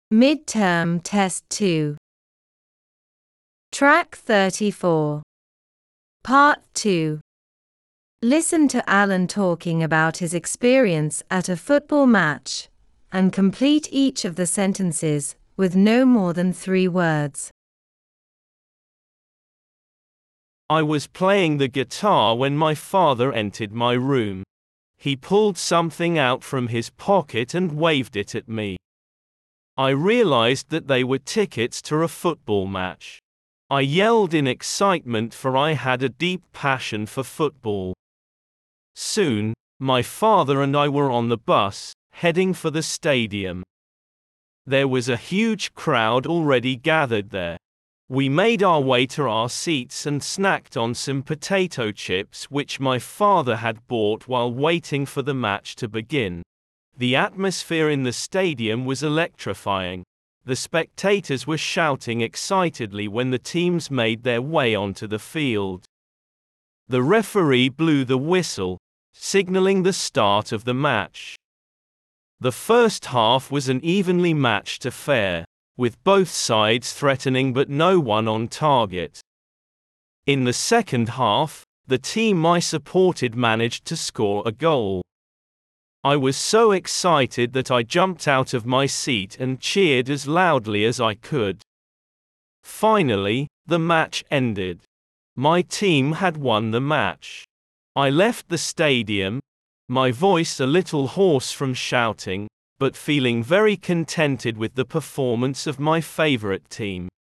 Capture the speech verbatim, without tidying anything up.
Midterm Test two. Track thirty-four. Part two. Listen to Alan talking about his experience at a football match, and complete each of the sentences with no more than three words. I was playing the guitar when my father entered my room. He pulled something out from his pocket and waved it at me. I realized that they were tickets to a football match. I yelled in excitement, for I had a deep passion for football. Soon, my father and I were on the bus, heading for the stadium. There was a huge crowd already gathered there. We made our way to our seats and snacked on some potato chips which my father had bought while waiting for the match to begin. The atmosphere in the stadium was electrifying. The spectators were shouting excitedly when the teams made their way onto the field. The referee blew the whistle, signaling the start of the match. The first half was an evenly matched affair, with both sides threatening but no one on target. In the second half, the team I supported managed to score a goal. I was so excited that I jumped out of my seat and cheered as loudly as I could. Finally, the match ended. My team had won the match. I left the stadium, my voice a little hoarse from shouting, but feeling very contented with the performance of my favorite team.